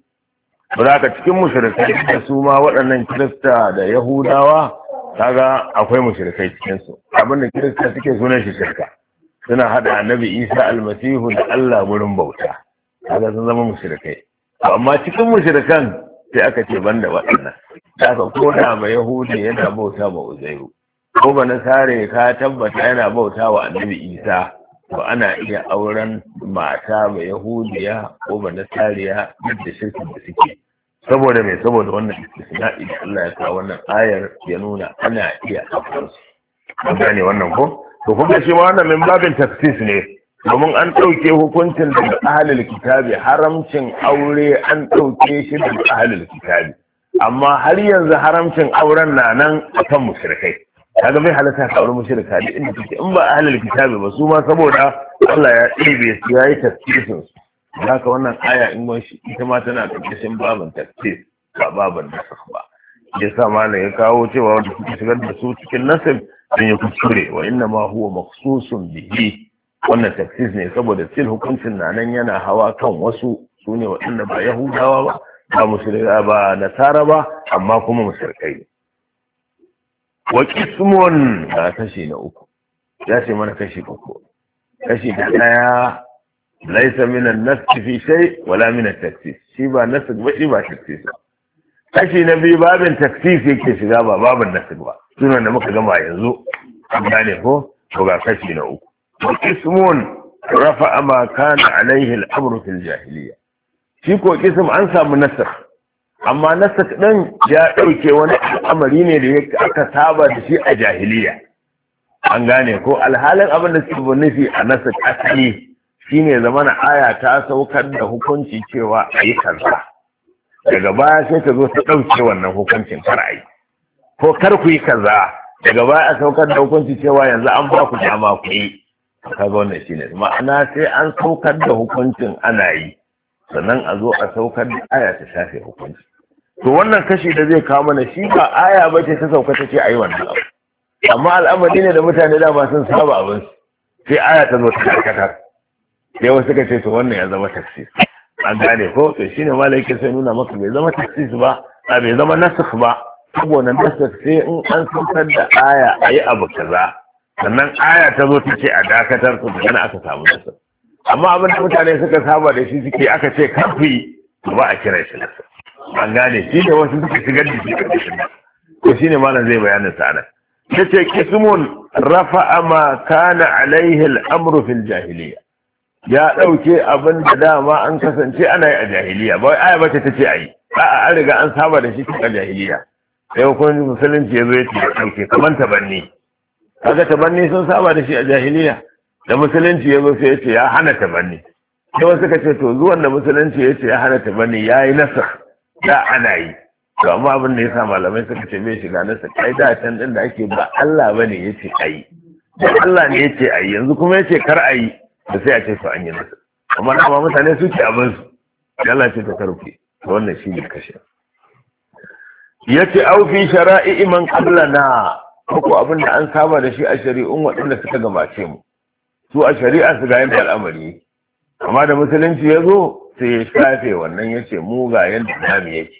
saboda cikin mushrikai da su ma waɗannan kirista da yahudawa kaga akwai mushrikai cikin su abinda kirista suke sunan shi shirka suna hada annabi Isa almasihu da Allah gurin bauta kaga sun zama mushrikai amma cikin mushrikan sai aka ce banda waɗannan aka koda ma yahudi yana bauta ma uzairu ko ba nasare ka tabbata yana bauta wa annabi isa to ana iya auren mata ma yahudiya ko ba nasariya da shirkin da suke saboda me saboda wannan istisna'i da Allah ya kawo wannan ayar ya nuna ana iya auren su an gane wannan ko to kuma shi ma wannan min babin taksis ne domin an ɗauke hukuncin daga ahalul kitabi haramcin aure an ɗauke shi daga ahalul kitabi amma har yanzu haramcin auren na nan akan mushrikai kaga bai halatta ka aure mushrika duk inda kake in ba ahalul kitabi ba su ma saboda Allah ya ɗebe su yayi tafsirin su haka wannan aya in mun shi ita ma tana ƙarƙashin babin tafsir ba babin nasakh ba yasa malam ya kawo cewa wanda suke shigar da su cikin nasib sun yi kuskure wa inna ma huwa maqsusun bihi wannan taksis ne saboda sil hukuncin na nan yana hawa kan wasu su ne waɗanda ba yahudawa ba ba musulma ba nasara ba amma kuma mushrikai ne wa qismun ga kashi na uku ya ce mana kashi uku kashi da daya laysa min an-nasb fi shay wala min at-taksis shi ba nasb ba shi ba taksis ba kashi na biyu babin taksis yake shiga ba babin nasb ba sunan da muka gama yanzu an gane ko to ga kashi na uku وقسم رفع ما كان عليه الأمر في الجاهلية shi ko kisim an samu nasar amma nasar ɗin ya ɗauke wani al'amari ne da aka saba da shi a jahiliya an gane ko alhalin abin da suke nufi a nasar asali shine zamana aya ta saukar da hukunci cewa a yi kaza daga baya sai ta zo ta ɗauke wannan hukuncin kar a yi ko kar ku yi kaza daga baya a saukar da hukunci cewa yanzu an ba ku dama ku yi kaga wannan shine ma'ana sai an saukar da hukuncin ana yi sannan a zo a saukar da aya ta shafe hukunci to wannan kashi da zai kawo mana shi ba aya ba ce ta sauka ta ce a yi wannan abu amma al'amari ne da mutane dama sun saba abin sai aya ta zo ta dakatar sai wasu suka ce to wannan ya zama taksis an gane ko to shine malaikin sai nuna maka bai zama taksis ba bai zama nasakh ba saboda nasakh sai in an saukar da aya a yi abu kaza sannan aya ta zo ta ce a dakatar su daga aka samu nasar amma abin da mutane suka saba da shi suke aka ce kafi ba a kira shi nasar an gane shi ne wasu suka shigar da shi ƙarƙashin nan ko shi ne malam zai bayanin sa nan ya ce kismun rafa'a ma kana alaihi al'amru fil jahiliya ya ɗauke abin da dama an kasance ana yi a jahiliya ba aya bace ta ce a yi a'a an riga an saba da shi tun a jahiliya sai hukumin musulunci ya zo ya ce ya ɗauke kamar tabanni kaga tabanni sun saba da shi a jahiliya da musulunci ya zo sai ya ce ya hana tabanni sai wasu ka ce to zuwan da musulunci ya ce ya hana tabanni ya yi nasar da ana yi to amma abin da ya sa malamai suka ce bai shiga nasar kai da can din da ake ba Allah bane ya ce a yi da Allah ne ya ce a yi yanzu kuma ya ce kar a yi da sai a ce to an yi nasar amma dama mutane su ce abin su Allah ce ta karfe to wannan shi ne kashe ya ce au fi shara'i man qablana ko abin da an saba da shi a shari'un waɗanda suka gabace mu su a shari'a su ga yadda al'amari amma da musulunci ya zo sai ya shafe wannan ya ce mu ga yadda namu yake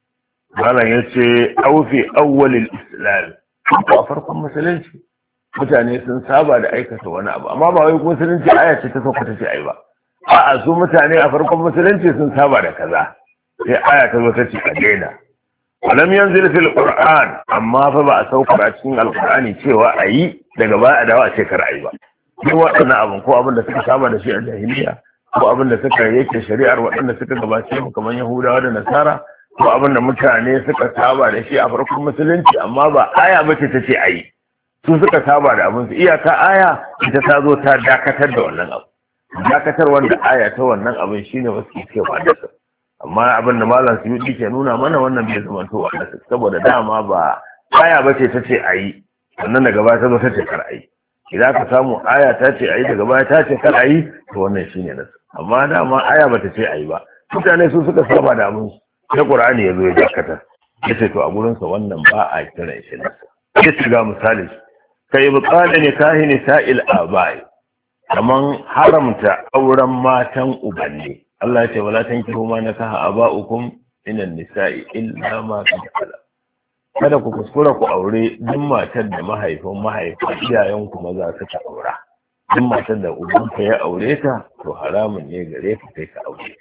malam ya ce aufi awwalil islam a farkon musulunci mutane sun saba da aikata wani abu amma ba wai musulunci aya ce ta sauka ta ce ai ba a'a su mutane a farkon musulunci sun saba da kaza sai aya ta zo ta ce a daina walam yanzil fil qur'an amma fa ba a saukar a cikin alqur'ani cewa ayi daga baya a dawo a ce kar ayi ba duk waɗannan abin ko abin da suka saba da shi a jahiliya ko abin da suka yake shari'ar waɗanda suka gabace mu kamar yahudawa da nasara ko abin da mutane suka saba da shi a farkon musulunci amma ba aya ba ce ta ce ayi su suka saba da abin su iyaka aya ita ta zo ta dakatar da wannan abu dakatar wanda aya ta wannan abin shine wasu ke cewa da su amma abin da malam Suyuti ke nuna mana wannan bai zama to wa nasu saboda dama ba aya ba ce ta ce ayi sannan daga baya ta zo ta ce kar ayi idan ka samu aya ta ce ayi daga baya ta ce kar ayi to wannan shine nasu amma dama aya bata ce ayi ba mutane su suka saba da abin sai Qur'ani ya zo ya dakata yace to a gurin sa wannan ba a kira shi nasu yace ga misali kai buƙata ne kahini sa'il abai kaman haramta auren matan ubanni Allah ya ce wala tankihu ma nakaha aba'ukum minan nisa'i illa ma qad khala kada ku kuskura ku aure duk matar da mahaifin iyayenku maza suka aura duk matar da ubanka ya aure ta to haramun ne gare ka kai ka aure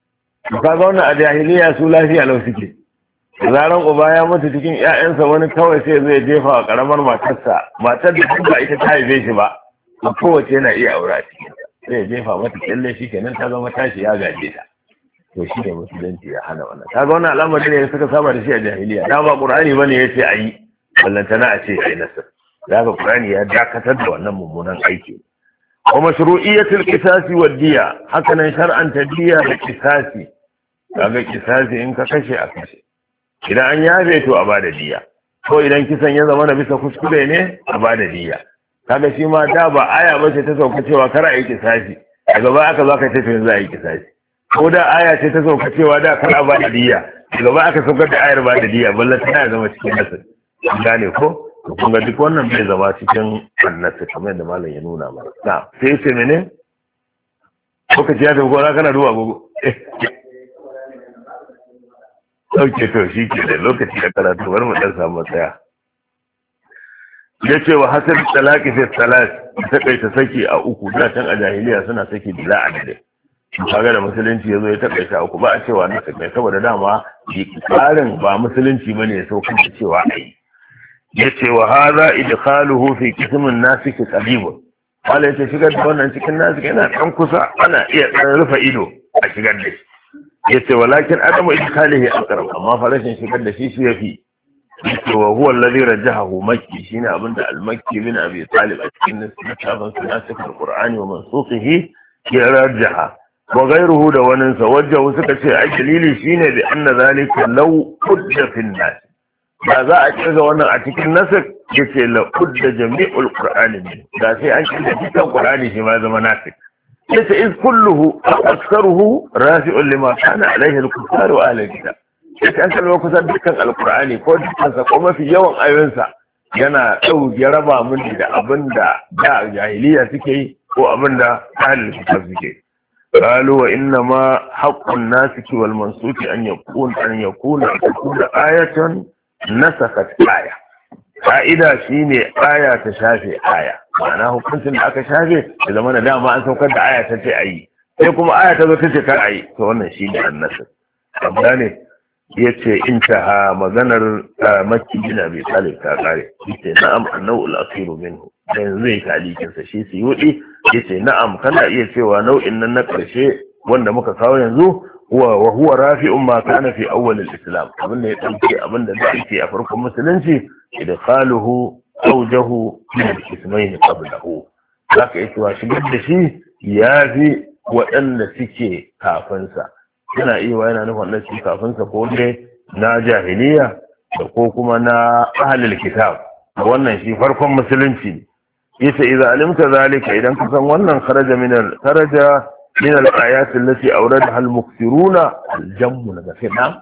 ta kaga wannan a jahiliya su lafiya lau suke zaran uba ya mutu cikin ƴaƴansa wani kawai sai zai jefa wa karamar matarsa matar da duk ba ita ta haife shi ba to kowace yana iya aura cikin ta sai ya jefa mata kyalle shi kenan ta zama tashi ya gaje ta to shi ne musulunci ya hana wannan kaga wannan al'amari ne suka saba da shi a jahiliya da ba qur'ani bane yace ayi ballantana a ce ayi nasar daga qur'ani ya dakatar da wannan mummunan aiki wa mashru'iyatul qisasi wad diya haka nan shar'anta diya da qisasi kaga qisasi in ka kashe a kashe idan an yafe to a bada diya ko idan kisan ya zama na bisa kuskure ne a bada diya kaga shi ma da ba aya bace ta sauka cewa kar a yi qisasi daga ba aka zo ka tafi za a yi qisasi ko da aya ce ta sauka cewa da kar a ba da diya gaba aka saukar da ayar ba da diya ballan tana zama cikin nasir gane ko kun ga duk wannan bai zama cikin annasi kamar yadda malam ya nuna mana na sai ce mene lokaci ya tafi gona kana duba gogo sauke to shi ke da lokaci da karatu bari mu dan samu tsaya ya ce wa hasar talaki fi salat ta kaita saki a uku da can a jahiliya suna saki bila adadin kaga da musulunci ya zo ya taɓa uku ba a cewa na sakai saboda dama tsarin ba musulunci ba ne ya saukan da cewa a yi ya ce wa haza idkhaluhu fi qismin nasiki qalibun wala yace shigar da wannan cikin nasiki yana dan kusa ana iya dan rufe ido a shigar da shi yace walakin adamu idkhalihi aqrab amma farashin shigar da shi yafi yace wa huwa alladhi rajahahu makki shine abinda al-makki bin abi talib a cikin littafin nasik al-qur'ani wa mansukhihi ya rajaha wa ghayruhu da wannan sa wajhu suka ce ai dalili shine bi anna zalika law qudda fi an-nas da za a kirga wannan a cikin nasik yace la qudda jami'ul qur'ani da sai an kirga cikin qur'ani shi ma zama nasik yace iz kulluhu aktharuhu rafi'un lima kana alaihi al-kuffar wa ahli al-kitab yace an kalma kusan dukkan al-qur'ani ko dukkan sa ko mafi yawan ayoyinsa yana ya raba mun da abinda da jahiliya suke yi ko abinda ahli al-kitab suke yi قالوا وإنما حق الناسك والمنسوك أن يكون آية نسخت آية قائدة شيني آية تشافي آية معناه كنت لأك شافي إذا ما ندام ما أنت وكد آية تتعي يقوم آية تتكر أي فهنا شيني النسخ فبداني yace intaha maganar Makki bin Abi Talib ta kare. Yace na'am annau al-akhiru minhu. Dan zai talikin sa shi Suyuti yace na'am kana iya cewa nau'in nan na karshe wanda muka kawo yanzu wa huwa rafi'un ma kana fi awwal al-islam. Abin da ya dauke abin da yake a farkon musulunci idkhaluhu awjahu min al-ismayn qablahu. Zaka yi cewa shigar da shi ya fi waɗanda suke kafinsa. Yana iya yana nufin wannan shi kafinsa ko dai na jahiliya da ko kuma na ahlul kitab. Wannan shi farkon musulunci. Yace idza alimta zalika idan ka san wannan kharaja min al-ayat allati awradaha al-mukthiruna al-jammu nafina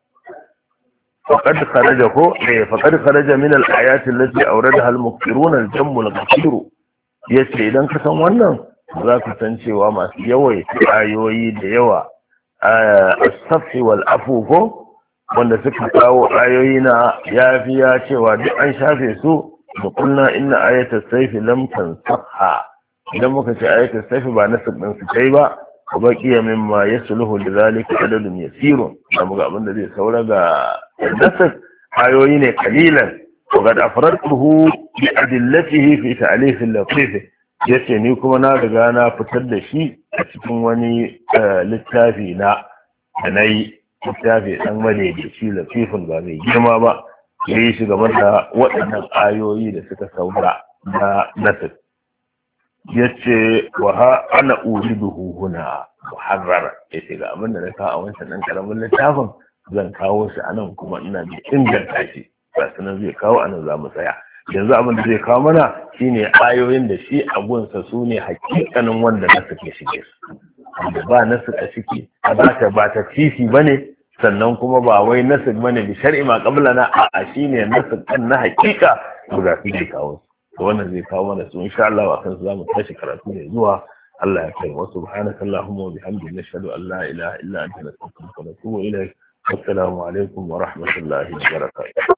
faqad kharaja min al-ayat allati awradaha al-mukthiruna al-jammu al-kathir. Yace idan ka san wannan za ka san cewa masu yawai ayoyi da yawa as-safi wal afu ko wanda suka kawo ayoyi na yafiya cewa duk an shafe su da kunna inna ayatul sayfi lam tansahha. Idan muka ce ayatul sayfi ba nasu din su kai ba wa baqiya mimma yasluhu lidhalika adadun yasirun. Amma ga abin da zai saura ga nasu ayoyi ne kalilan wa qad afradtuhu bi adillatihi fi ta'lif al-latif. Yace ni kuma na riga na fitar da shi a cikin wani littafi na da nayi littafi dan madaidaici latifin ba mai girma ba yayi shi game da waɗannan ayoyi da suka saura na nasir. Yace wa ha ana uriduhu huna muharrara. Yace ga abin da na kawo a wancan dan karamin littafin zan kawo shi anan kuma ina da inganta shi ba sanan zai kawo anan za mu tsaya. Yanzu abin da zai kawo mana shine ayoyin da shi abunsa su ne hakikanin wanda na suke shige su da ba nasu a ciki ba ta fifi bane sannan kuma ba wai nasu bane bi shar'i ma qablana a shine nasu kan na hakika to ga shi kawo to wannan zai kawo mana su insha Allah akan su zamu tashi karatu ne zuwa Allah ya kai wa subhanaka allahumma wa bihamdika nashhadu an la ilaha illa anta nastaghfiruka wa natubu ilayk. Assalamu alaikum wa rahmatullahi wa barakatuh.